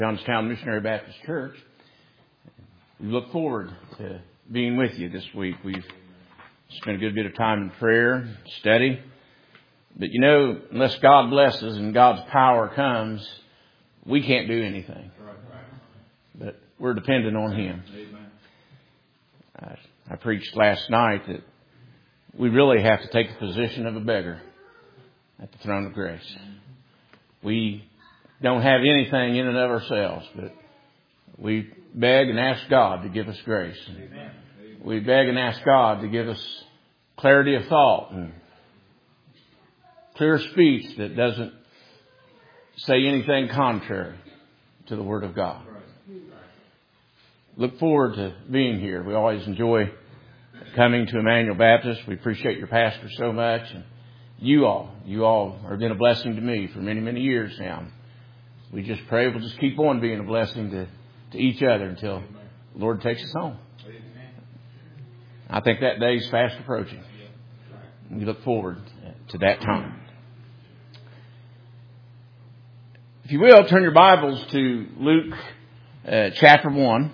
Johnstown Missionary Baptist Church. We look forward to being with you this week. We've spent a good bit of time in prayer, study. But unless God blesses and God's power comes, we can't do anything. But we're dependent on Him. I preached last night that we really have to take the position of a beggar at the throne of grace. We don't have anything in and of ourselves, but we beg and ask God to give us grace. Amen. We beg and ask God to give us clarity of thought and clear speech that doesn't say anything contrary to the Word of God. Look forward to being here. We always enjoy coming to Emmanuel Baptist. We appreciate your pastor so much. And you all have been a blessing to me for many, many years now. We just pray we'll just keep on being a blessing to each other until the Lord takes us home. I think that day is fast approaching. We look forward to that time. If you will, turn your Bibles to Luke chapter 1.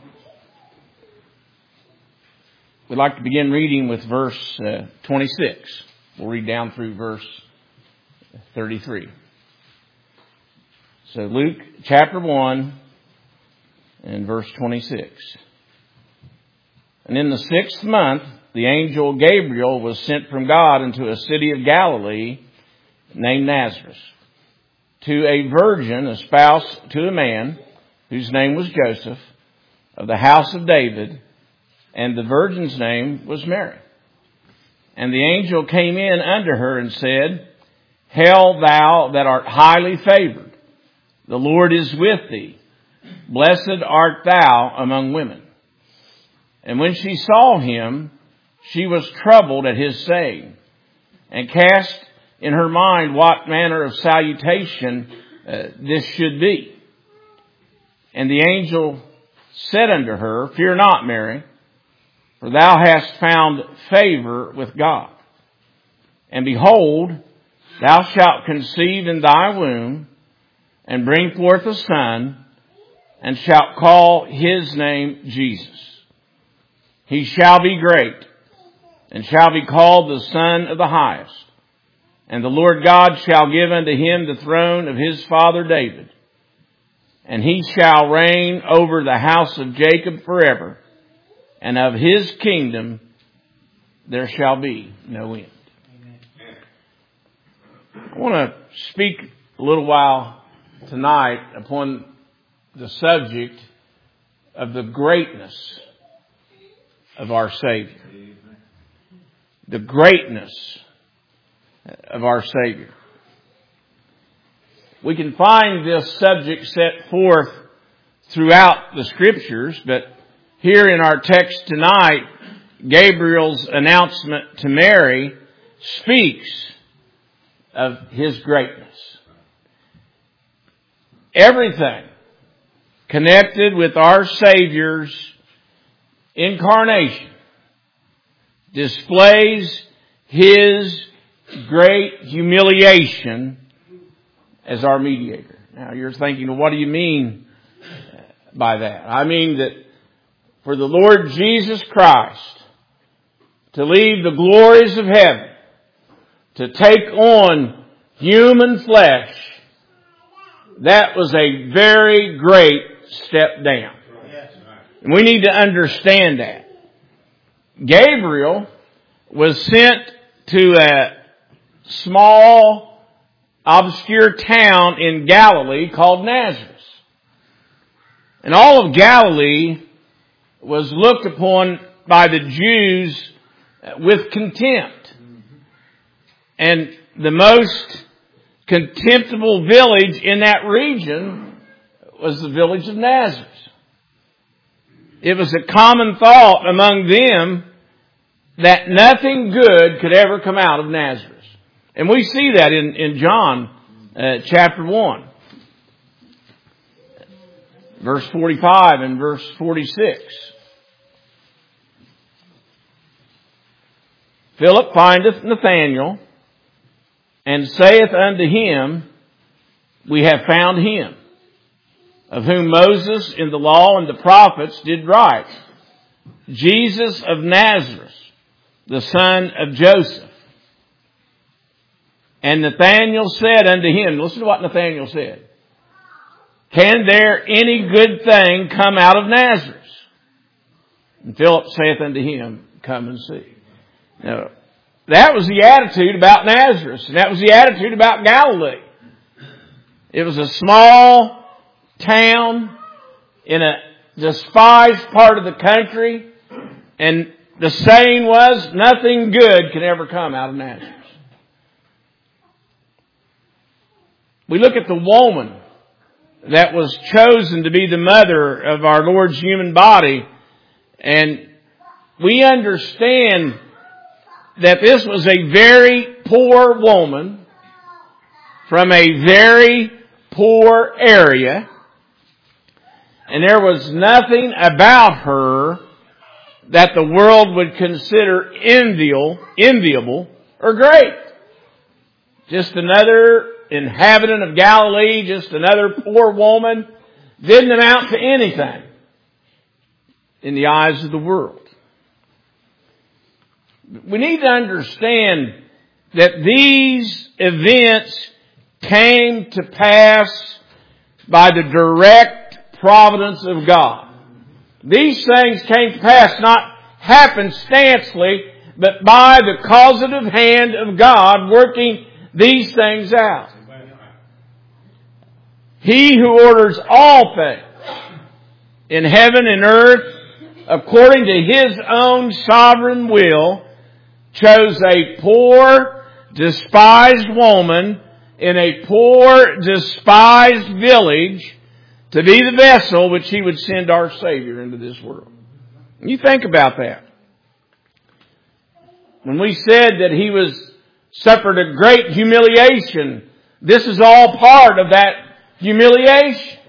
We'd like to begin reading with verse 26. We'll read down through verse 33. So Luke chapter 1 and verse 26. And in the 6th month, the angel Gabriel was sent from God into a city of Galilee named Nazareth, to a virgin espoused to a man whose name was Joseph, of the house of David, and the virgin's name was Mary. And the angel came in unto her and said, Hail, thou that art highly favored, the Lord is with thee. Blessed art thou among women. And when she saw him, she was troubled at his saying, and cast in her mind what manner of salutation this should be. And the angel said unto her, Fear not, Mary, for thou hast found favor with God. And behold, thou shalt conceive in thy womb, and bring forth a son, and shalt call his name Jesus. He shall be great, and shall be called the Son of the Highest. And the Lord God shall give unto him the throne of his father David. And he shall reign over the house of Jacob forever, and of his kingdom there shall be no end. Amen. I want to speak a little while tonight upon the subject of the greatness of our Savior. The greatness of our Savior. We can find this subject set forth throughout the Scriptures, but here in our text tonight, Gabriel's announcement to Mary speaks of His greatness. Everything connected with our Savior's incarnation displays His great humiliation as our mediator. Now you're thinking, well, what do you mean by that? I mean that for the Lord Jesus Christ to leave the glories of heaven, to take on human flesh, that was a very great step down. And we need to understand that. Gabriel was sent to a small, obscure town in Galilee called Nazareth. And all of Galilee was looked upon by the Jews with contempt. And the most contemptible village in that region was the village of Nazareth. It was a common thought among them that nothing good could ever come out of Nazareth. And we see that in John chapter 1. Verse 45 and verse 46. Philip findeth Nathanael, and saith unto him, We have found him, of whom Moses in the law and the prophets did write, Jesus of Nazareth, the son of Joseph. And Nathanael said unto him," listen to what Nathanael said, "Can there any good thing come out of Nazareth?" And Philip saith unto him, "Come and see." Now, that was the attitude about Nazareth. And that was the attitude about Galilee. It was a small town in a despised part of the country. And the saying was, nothing good can ever come out of Nazareth. We look at the woman that was chosen to be the mother of our Lord's human body, and we understand that this was a very poor woman from a very poor area, and there was nothing about her that the world would consider enviable or great. Just another inhabitant of Galilee, just another poor woman, didn't amount to anything in the eyes of the world. We need to understand that these events came to pass by the direct providence of God. These things came to pass not happenstancely, but by the causative hand of God working these things out. He who orders all things in heaven and earth according to His own sovereign will chose a poor, despised woman in a poor, despised village to be the vessel which He would send our Savior into this world. You think about that. When we said that He suffered a great humiliation, this is all part of that humiliation.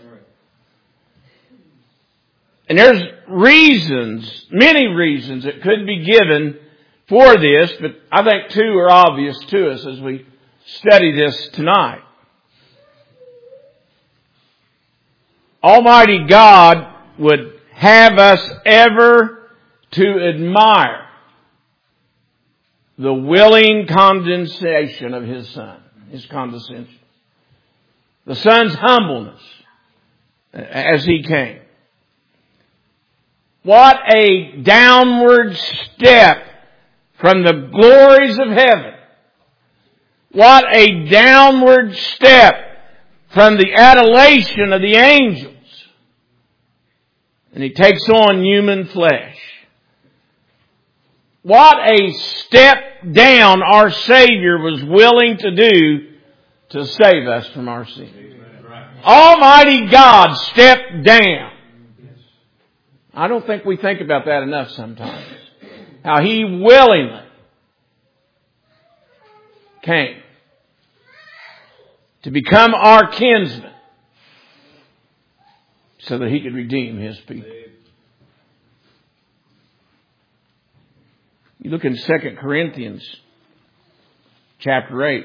And there's reasons, many reasons that could be given for this, but I think two are obvious to us as we study this tonight. Almighty God would have us ever to admire the willing condescension of His Son, His condescension. The Son's humbleness as He came. What a downward step from the glories of heaven. What a downward step from the adulation of the angels. And He takes on human flesh. What a step down our Savior was willing to do to save us from our sins. Almighty God stepped down. I don't think we think about that enough sometimes. How He willingly came to become our kinsman so that He could redeem His people. You look in 2 Corinthians chapter 8,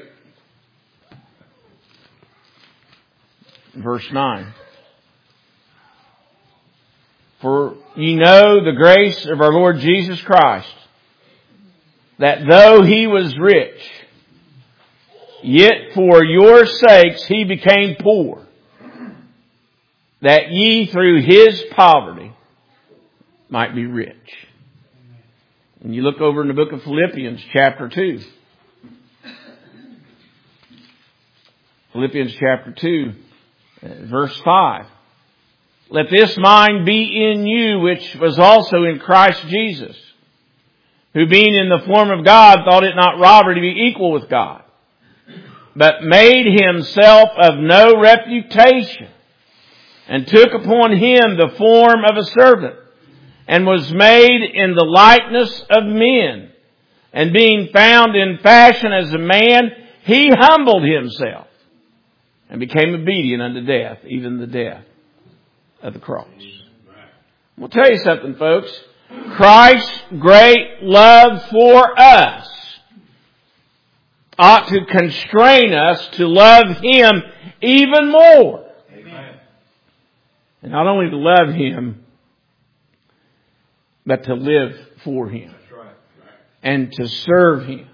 verse 9. For ye know the grace of our Lord Jesus Christ, that though He was rich, yet for your sakes He became poor, that ye through His poverty might be rich. And you look over in the book of Philippians chapter 2. Philippians chapter 2, verse 5. Let this mind be in you, which was also in Christ Jesus, who being in the form of God thought it not robbery to be equal with God, but made Himself of no reputation, and took upon Him the form of a servant, and was made in the likeness of men. And being found in fashion as a man, He humbled Himself, and became obedient unto death, even the death of the cross. We'll tell you something, folks. Christ's great love for us ought to constrain us to love Him even more. Amen. And not only to love Him, but to live for Him. And to serve Him.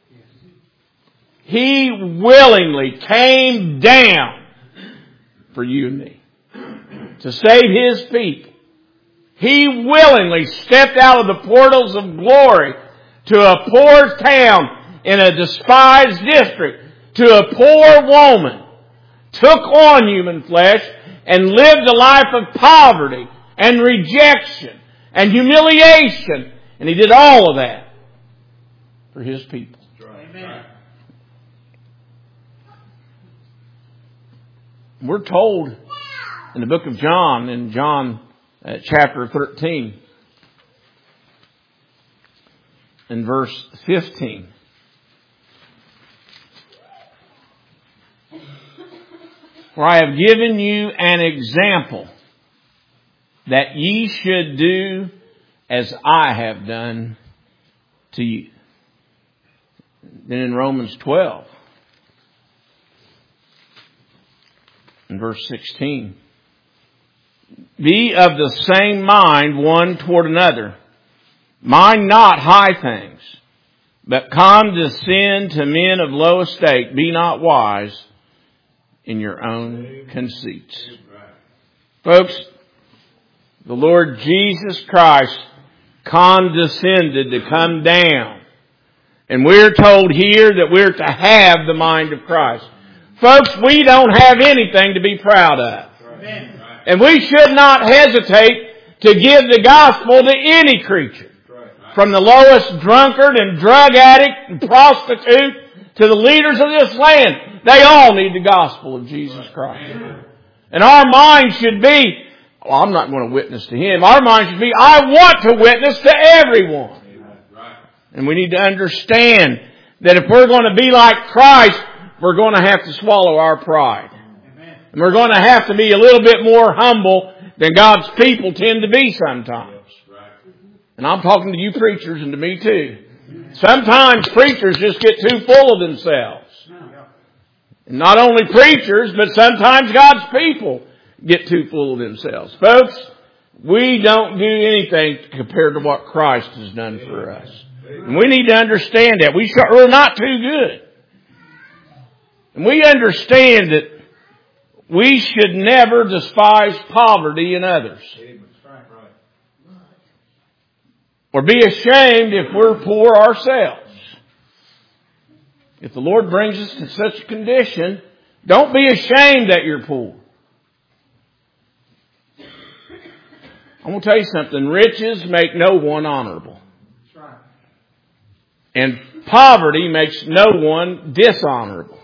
He willingly came down for you and me to save His people. He willingly stepped out of the portals of glory to a poor town in a despised district, to a poor woman, took on human flesh and lived a life of poverty and rejection and humiliation. And He did all of that for His people. Amen. We're told in the book of John, in John chapter 13, in verse 15, for I have given you an example that ye should do as I have done to you. Then in Romans 12, in verse 16, be of the same mind one toward another. Mind not high things, but condescend to men of low estate. Be not wise in your own conceits. Folks, the Lord Jesus Christ condescended to come down. And we're told here that we're to have the mind of Christ. Folks, we don't have anything to be proud of. Amen. And we should not hesitate to give the gospel to any creature. From the lowest drunkard and drug addict and prostitute to the leaders of this land. They all need the gospel of Jesus Christ. And our mind should be, well, I'm not going to witness to him. Our mind should be, I want to witness to everyone. And we need to understand that if we're going to be like Christ, we're going to have to swallow our pride. And we're going to have to be a little bit more humble than God's people tend to be sometimes. And I'm talking to you preachers and to me too. Sometimes preachers just get too full of themselves. And not only preachers, but sometimes God's people get too full of themselves. Folks, we don't do anything compared to what Christ has done for us. And we need to understand that. We're not too good. And we understand that we should never despise poverty in others. Or be ashamed if we're poor ourselves. If the Lord brings us to such a condition, don't be ashamed that you're poor. I'm going to tell you something. Riches make no one honorable. And poverty makes no one dishonorable.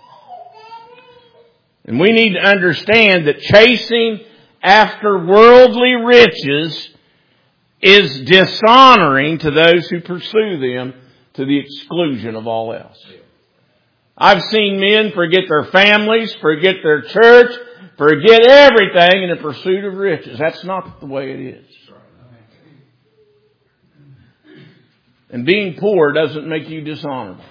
And we need to understand that chasing after worldly riches is dishonoring to those who pursue them to the exclusion of all else. I've seen men forget their families, forget their church, forget everything in the pursuit of riches. That's not the way it is. And being poor doesn't make you dishonorable.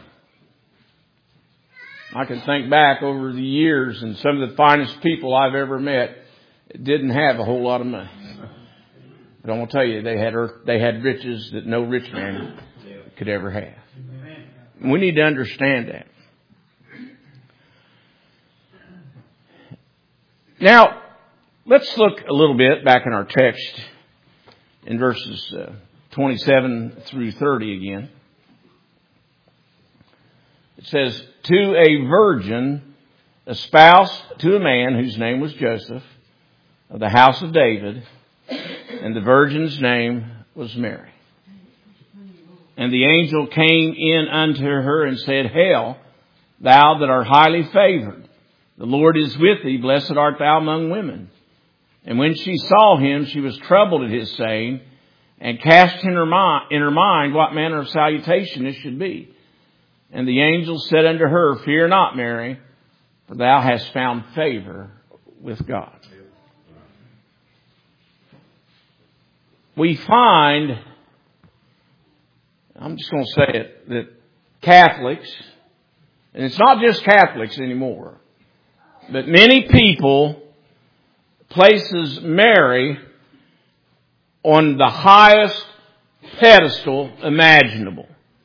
I can think back over the years and some of the finest people I've ever met didn't have a whole lot of money. But I'm going to tell you, they had riches that no rich man could ever have. And we need to understand that. Now, let's look a little bit back in our text in verses 27 through 30 again. It says, to a virgin espoused to a man whose name was Joseph of the house of David, and the virgin's name was Mary. And the angel came in unto her and said, Hail, thou that art highly favored. The Lord is with thee. Blessed art thou among women. And when she saw him, she was troubled at his saying, and cast in her mind what manner of salutation this should be. And the angel said unto her, Fear not, Mary, for thou hast found favor with God. We find, I'm just going to say it, that Catholics, and it's not just Catholics anymore, but many people places Mary on the highest pedestal imaginable.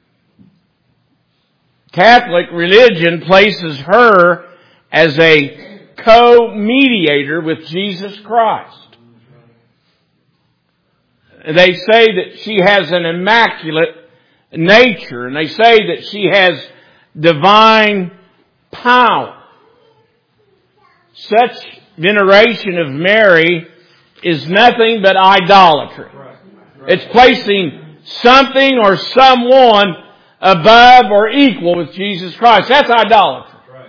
Catholic religion places her as a co-mediator with Jesus Christ. They say that she has an immaculate nature, and they say that she has divine power. Such veneration of Mary is nothing but idolatry. It's placing something or someone above or equal with Jesus Christ. That's idolatry.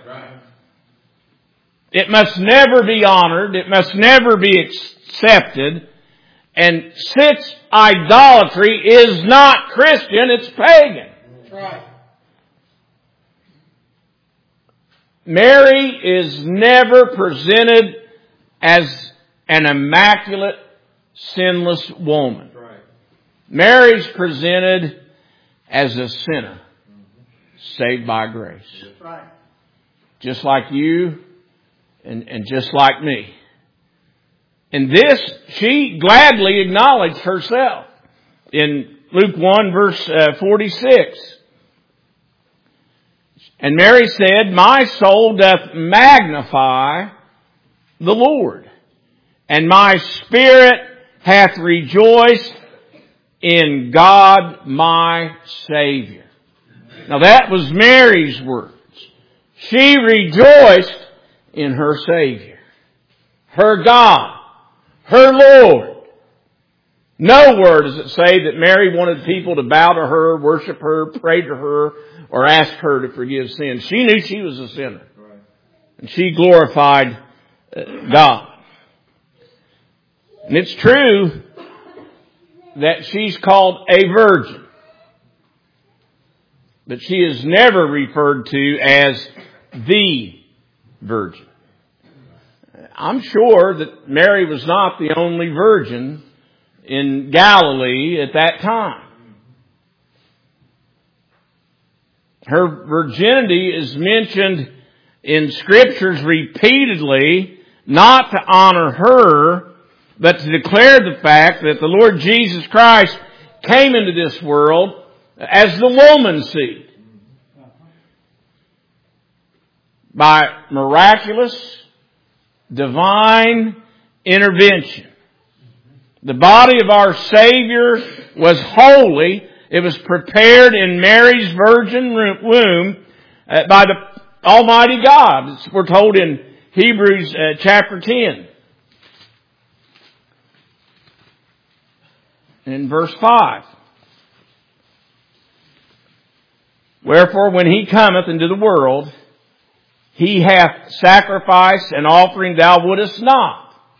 It must never be honored. It must never be accepted. And since idolatry is not Christian, it's pagan. Mary is never presented as an immaculate, sinless woman. Mary's presented as a sinner, saved by grace. Just like you and just like me. And this, she gladly acknowledged herself. In Luke 1 verse 46. And Mary said, "My soul doth magnify the Lord, and my spirit hath rejoiced in God my Savior." Now that was Mary's words. She rejoiced in her Savior, her God, her Lord. Nowhere does it say that Mary wanted people to bow to her, worship her, pray to her, or ask her to forgive sins. She knew she was a sinner. And she glorified God. And it's true that she's called a virgin. But she is never referred to as the virgin. I'm sure that Mary was not the only virgin in Galilee at that time. Her virginity is mentioned in Scriptures repeatedly, not to honor her, but to declare the fact that the Lord Jesus Christ came into this world as the woman's seed. By miraculous, divine intervention. The body of our Savior was holy. It was prepared in Mary's virgin womb by the Almighty God. We're told in Hebrews chapter 10. In verse 5. "Wherefore when he cometh into the world, he hath sacrifice and offering thou wouldest not.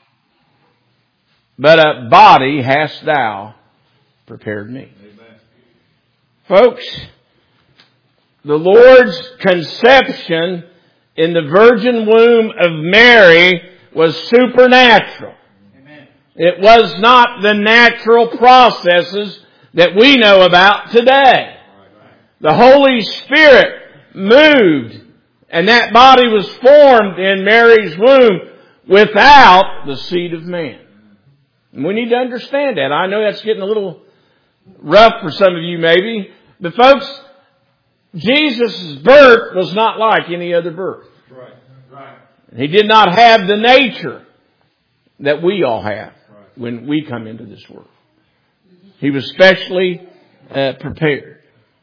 But a body hast thou prepared me." Amen. Folks, the Lord's conception in the virgin womb of Mary was supernatural. Amen. It was not the natural processes that we know about today. The Holy Spirit moved, and that body was formed in Mary's womb without the seed of man. And we need to understand that. I know that's getting a little rough for some of you maybe. But folks, Jesus' birth was not like any other birth. Right. He did not have the nature that we all have when we come into this world. He was specially prepared.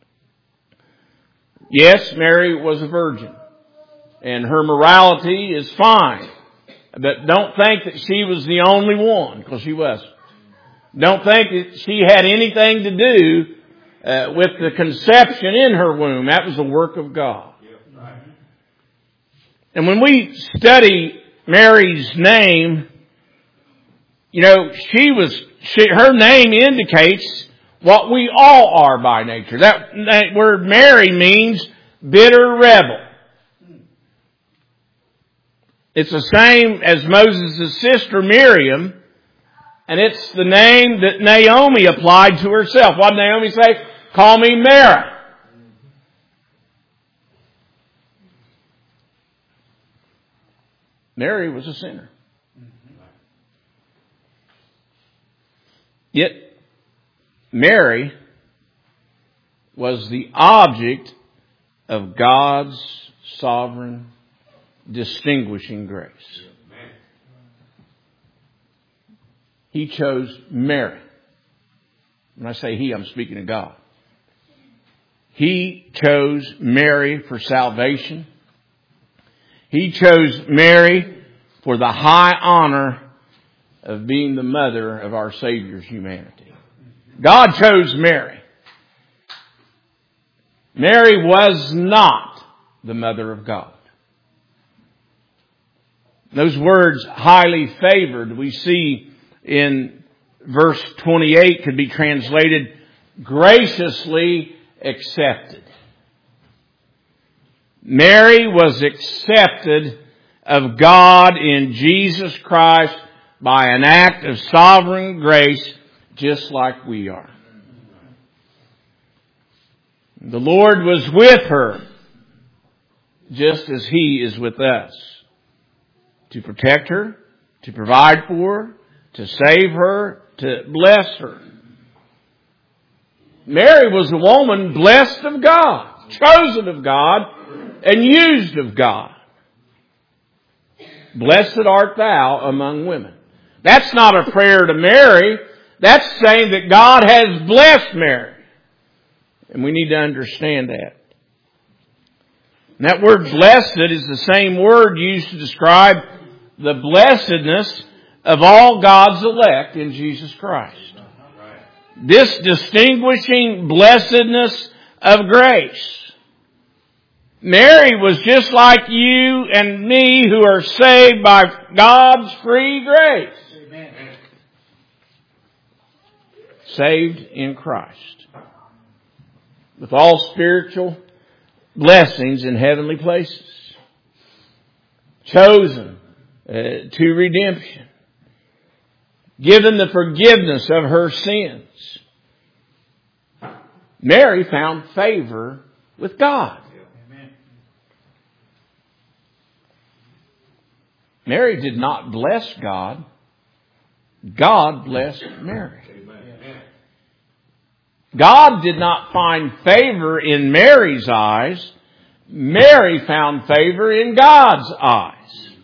Yes, Mary was a virgin. And her morality is fine. But don't think that she was the only one, because she wasn't. Don't think that she had anything to do with the conception in her womb. That was the work of God. And when we study Mary's name, you know, her name indicates what we all are by nature. That word Mary means bitter rebel. It's the same as Moses' sister Miriam, and it's the name that Naomi applied to herself. What did Naomi say? "Call me Mara." Mary was a sinner. Yet Mary was the object of God's sovereign, distinguishing grace. He chose Mary. When I say He, I'm speaking of God. He chose Mary for salvation. He chose Mary for the high honor of being the mother of our Savior's humanity. God chose Mary. Mary was not the mother of God. Those words, highly favored, we see in verse 28 could be translated graciously accepted. Mary was accepted of God in Jesus Christ by an act of sovereign grace, just like we are. The Lord was with her, just as He is with us, to protect her, to provide for her, to save her, to bless her. Mary was a woman blessed of God, chosen of God, and used of God. Blessed art thou among women. That's not a prayer to Mary. That's saying that God has blessed Mary. And we need to understand that. And that word blessed is the same word used to describe the blessedness of all God's elect in Jesus Christ. This distinguishing blessedness of grace. Mary was just like you and me who are saved by God's free grace. Amen. Saved in Christ. With all spiritual blessings in heavenly places. Chosen to redemption. Given the forgiveness of her sins. Mary found favor with God. Mary did not bless God. God blessed Mary. God did not find favor in Mary's eyes. Mary found favor in God's eyes.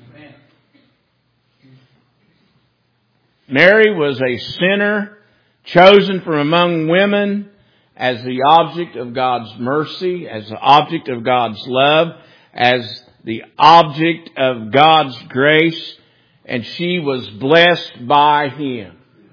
Mary was a sinner chosen from among women as the object of God's mercy, as the object of God's love, as the object of God's grace, and she was blessed by Him.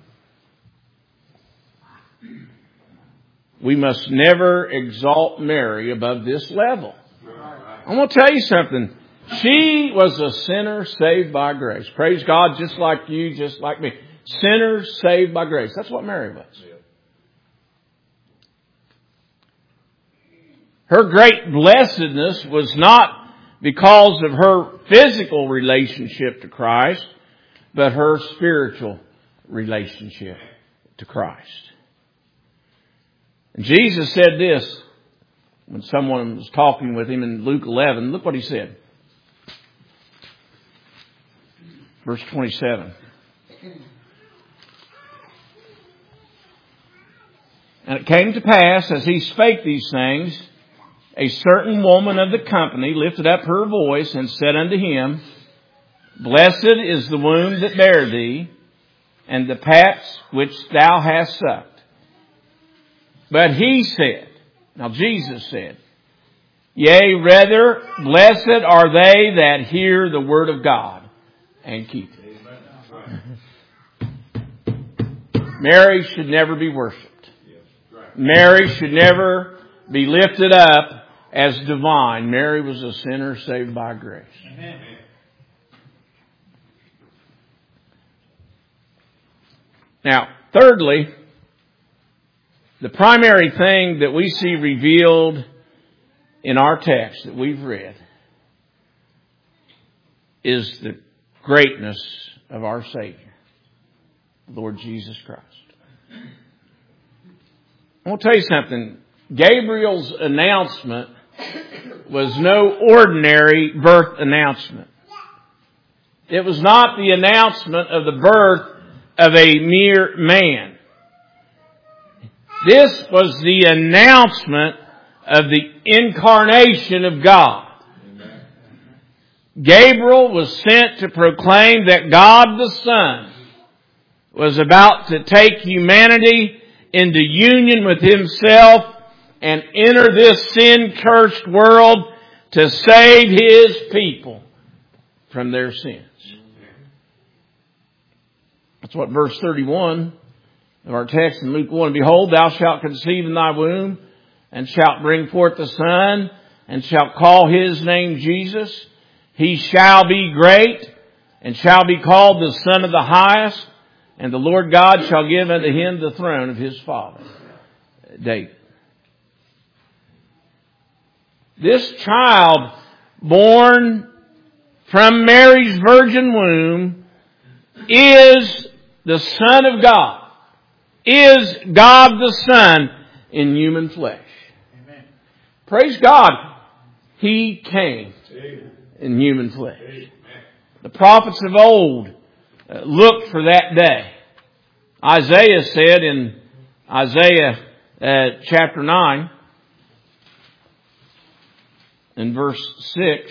We must never exalt Mary above this level. I'm going to tell you something. She was a sinner saved by grace. Praise God, just like you, just like me. Sinners saved by grace. That's what Mary was. Her great blessedness was not because of her physical relationship to Christ, but her spiritual relationship to Christ. And Jesus said this when someone was talking with Him in Luke 11. Look what He said. Verse 27. And it came to pass, as He spake these things, a certain woman of the company lifted up her voice and said unto Him, Blessed is the womb that bare thee, and the paps which thou hast sucked. But He said, now Jesus said, Yea, rather, blessed are they that hear the word of God and keep it. Mary should never be worshipped. Mary should never be lifted up as divine. Mary was a sinner saved by grace. Amen. Now, thirdly, the primary thing that we see revealed in our text that we've read is the greatness of our Savior, Lord Jesus Christ. I want to tell you something. Gabriel's announcement was no ordinary birth announcement. It was not the announcement of the birth of a mere man. This was the announcement of the incarnation of God. Gabriel was sent to proclaim that God the Son was about to take humanity into union with Himself and enter this sin-cursed world to save His people from their sins. That's what verse 31 of our text in Luke 1. Behold, thou shalt conceive in thy womb, and shalt bring forth a son, and shalt call his name Jesus. He shall be great, and shall be called the Son of the Highest, and the Lord God shall give unto him the throne of his father David. This child, born from Mary's virgin womb, is the Son of God, is God the Son in human flesh. Amen. Praise God, He came in human flesh. Amen. The prophets of old looked for that day. Isaiah said in Isaiah chapter 9, in verse 6,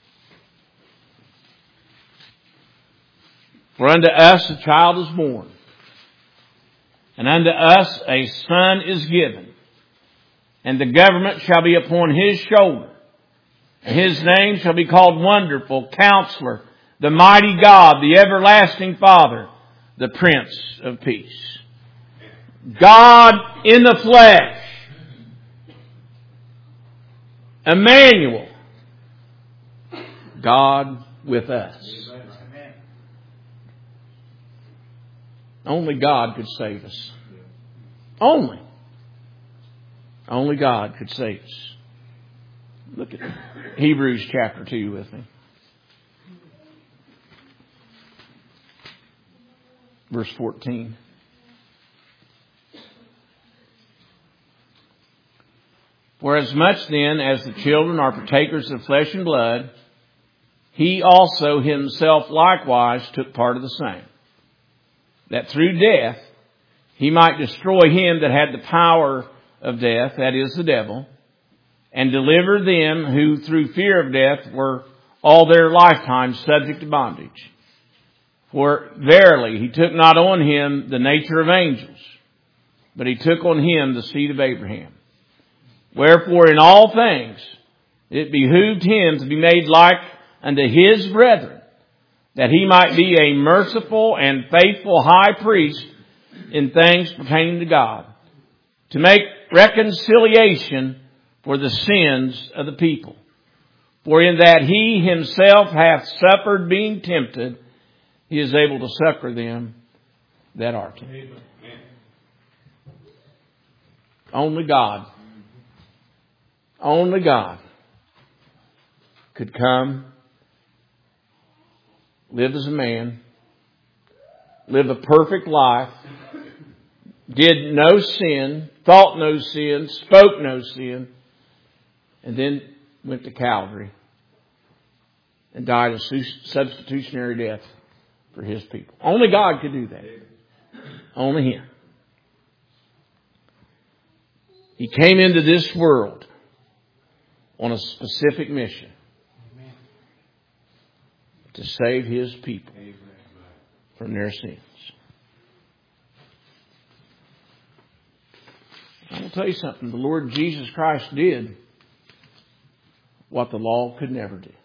for unto us a child is born, and unto us a son is given, and the government shall be upon his shoulder. And his name shall be called Wonderful, Counselor, the Mighty God, the Everlasting Father, the Prince of Peace. God in the flesh. Emmanuel. God with us. Only God could save us. Only God could save us. Look at Hebrews chapter 2 with me. Verse 14. For as much then as the children are partakers of flesh and blood, He also Himself likewise took part of the same, that through death He might destroy him that had the power of death, that is the devil, and deliver them who through fear of death were all their lifetime subject to bondage. For verily He took not on Him the nature of angels, but He took on Him the seed of Abraham. Wherefore in all things it behooved Him to be made like unto His brethren, that He might be a merciful and faithful high priest in things pertaining to God, to make reconciliation for the sins of the people. For in that He Himself hath suffered being tempted, He is able to succor them that are tempted. Only God could come, live as a man, live a perfect life, did no sin, thought no sin, spoke no sin, and then went to Calvary and died a substitutionary death for His people. Only God could do that. Only Him. He came into this world on a specific mission to save His people from their sins. I'm going to tell you something. The Lord Jesus Christ did what the law could never do.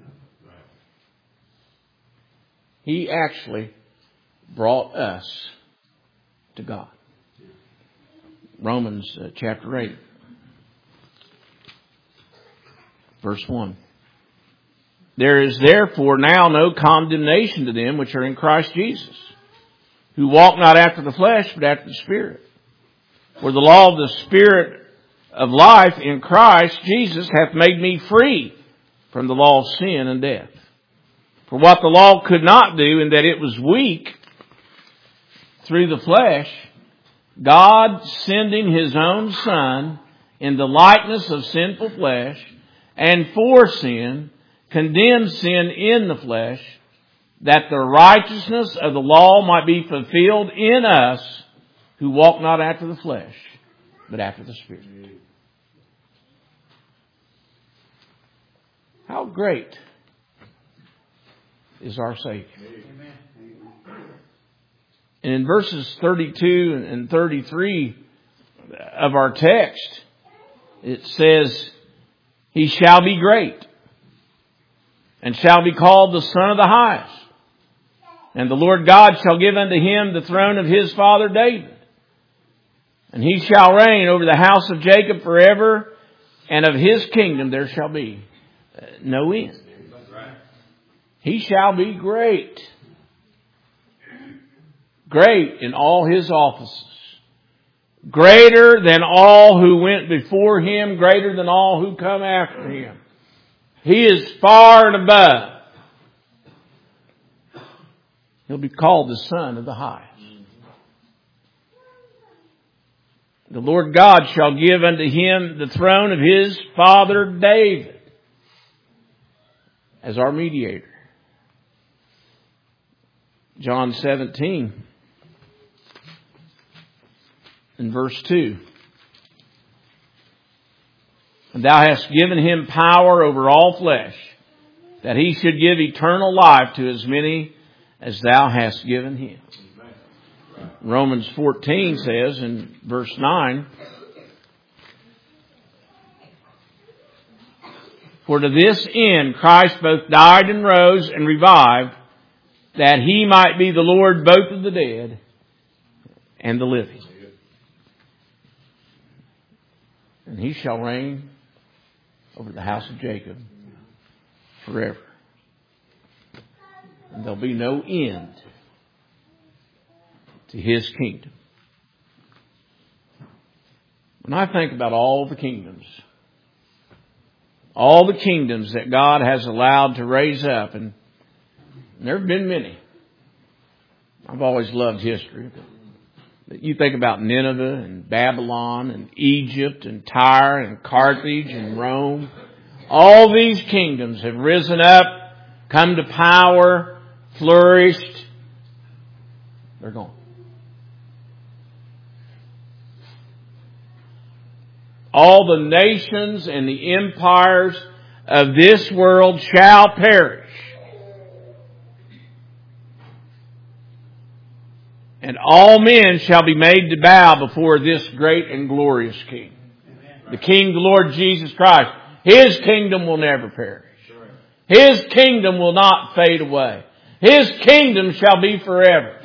He actually brought us to God. Romans chapter 8, verse 1. There is therefore now no condemnation to them which are in Christ Jesus, who walk not after the flesh, but after the Spirit. For the law of the Spirit of life in Christ Jesus hath made me free from the law of sin and death. For what the law could not do, in that it was weak through the flesh, God sending His own Son in the likeness of sinful flesh, and for sin, condemned sin in the flesh, that the righteousness of the law might be fulfilled in us who walk not after the flesh, but after the Spirit. How great is our Savior? And in verses 32 and 33 of our text, it says, He shall be great, and shall be called the Son of the Highest. And the Lord God shall give unto him the throne of his father David. And he shall reign over the house of Jacob forever, and of his kingdom there shall be no end. He shall be great. Great in all his offices. Greater than all who went before him. Greater than all who come after him. He is far and above. He'll be called the Son of the Highest. The Lord God shall give unto him the throne of his father David as our mediator. John 17 in verse 2. And thou hast given him power over all flesh, that he should give eternal life to as many as thou hast given him. Romans 14 says in verse 9, For to this end Christ both died and rose and revived, that he might be the Lord both of the dead and the living. And he shall reign over the house of Jacob forever. And there'll be no end to his kingdom. When I think about all the kingdoms that God has allowed to raise up, and there have been many. I've always loved history. But you think about Nineveh and Babylon and Egypt and Tyre and Carthage and Rome. All these kingdoms have risen up, come to power, flourished. They're gone. All the nations and the empires of this world shall perish. And all men shall be made to bow before this great and glorious King. The King, the Lord Jesus Christ. His kingdom will never perish. His kingdom will not fade away. His kingdom shall be forever.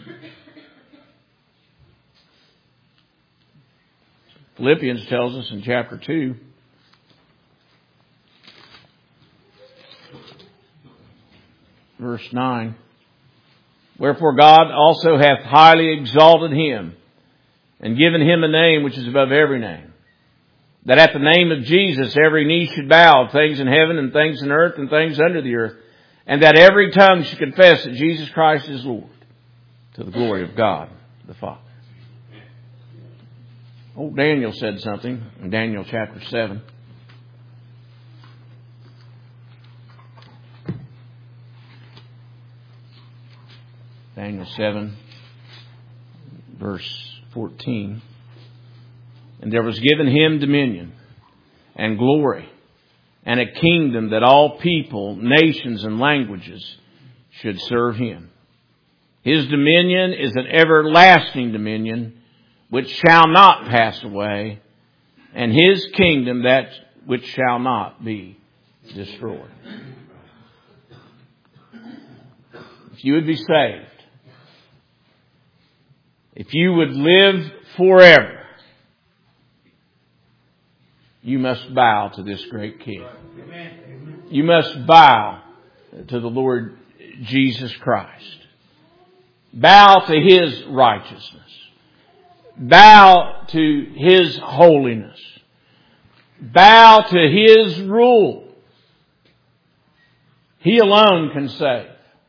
Philippians tells us in chapter 2, verse 9, Wherefore God also hath highly exalted him, and given him a name which is above every name, that at the name of Jesus every knee should bow, of things in heaven and things in earth and things under the earth, and that every tongue should confess that Jesus Christ is Lord, to the glory of God the Father. Old Daniel said something in Daniel chapter 7. Daniel 7, verse 14. And there was given him dominion and glory and a kingdom that all people, nations, and languages should serve him. His dominion is an everlasting dominion which shall not pass away, and his kingdom that which shall not be destroyed. If you would be saved, if you would live forever, you must bow to this great King. You must bow to the Lord Jesus Christ. Bow to his righteousness. Bow to his holiness. Bow to his rule. He alone can save.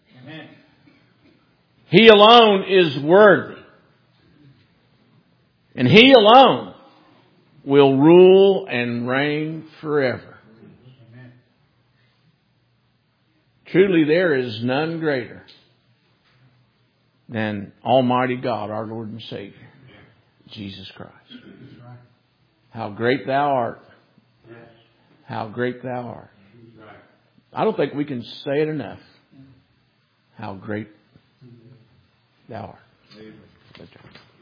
He alone is worthy. And he alone will rule and reign forever. Truly there is none greater than Almighty God, our Lord and Savior, Jesus Christ. How great thou art. How great thou art. I don't think we can say it enough. How great thou art.